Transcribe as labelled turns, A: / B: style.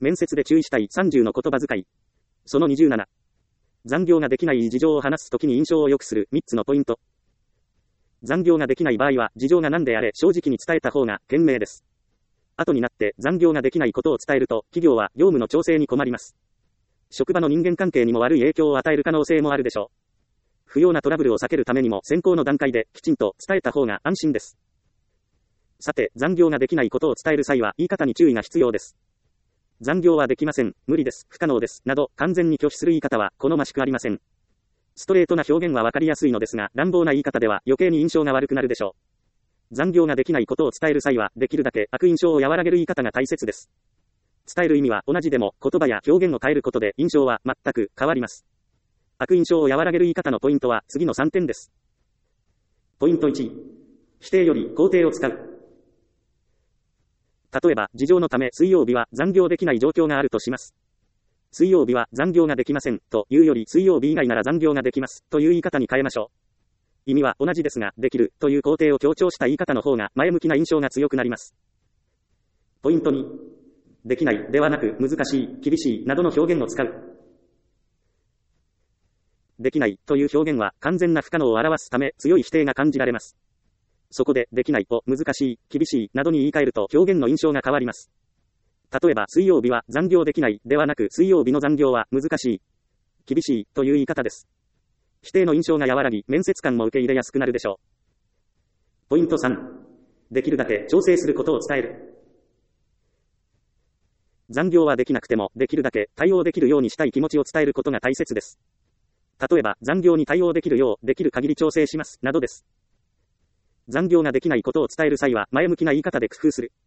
A: 面接で注意したい30の言葉遣い。その27。残業ができない事情を話すときに印象を良くする3つのポイント。残業ができない場合は事情が何であれ正直に伝えた方が賢明です。後になって残業ができないことを伝えると企業は業務の調整に困ります。職場の人間関係にも悪い影響を与える可能性もあるでしょう。不要なトラブルを避けるためにも先行の段階できちんと伝えた方が安心です。さて、残業ができないことを伝える際は言い方に注意が必要です。残業はできません、無理です、不可能です、など完全に拒否する言い方は好ましくありません。ストレートな表現はわかりやすいのですが、乱暴な言い方では余計に印象が悪くなるでしょう。残業ができないことを伝える際は、できるだけ悪印象を和らげる言い方が大切です。伝える意味は同じでも、言葉や表現を変えることで印象は全く変わります。悪印象を和らげる言い方のポイントは次の3点です。ポイント1、否定より肯定を使う。例えば、事情のため水曜日は残業できない状況があるとします。水曜日は残業ができませんというより、水曜日以外なら残業ができますという言い方に変えましょう。意味は同じですが、できるという肯定を強調した言い方の方が前向きな印象が強くなります。ポイント2、できないではなく難しい、厳しいなどの表現を使う。できないという表現は完全な不可能を表すため強い否定が感じられます。そこでできないを難しい、厳しいなどに言い換えると表現の印象が変わります。例えば水曜日は残業できないではなく水曜日の残業は難しい、厳しいという言い方です。否定の印象が和らぎ面接官も受け入れやすくなるでしょう。ポイント3、できるだけ調整することを伝える。残業はできなくてもできるだけ対応できるようにしたい気持ちを伝えることが大切です。例えば残業に対応できるようできる限り調整しますなどです。残業ができないことを伝える際は前向きな言い方で工夫する。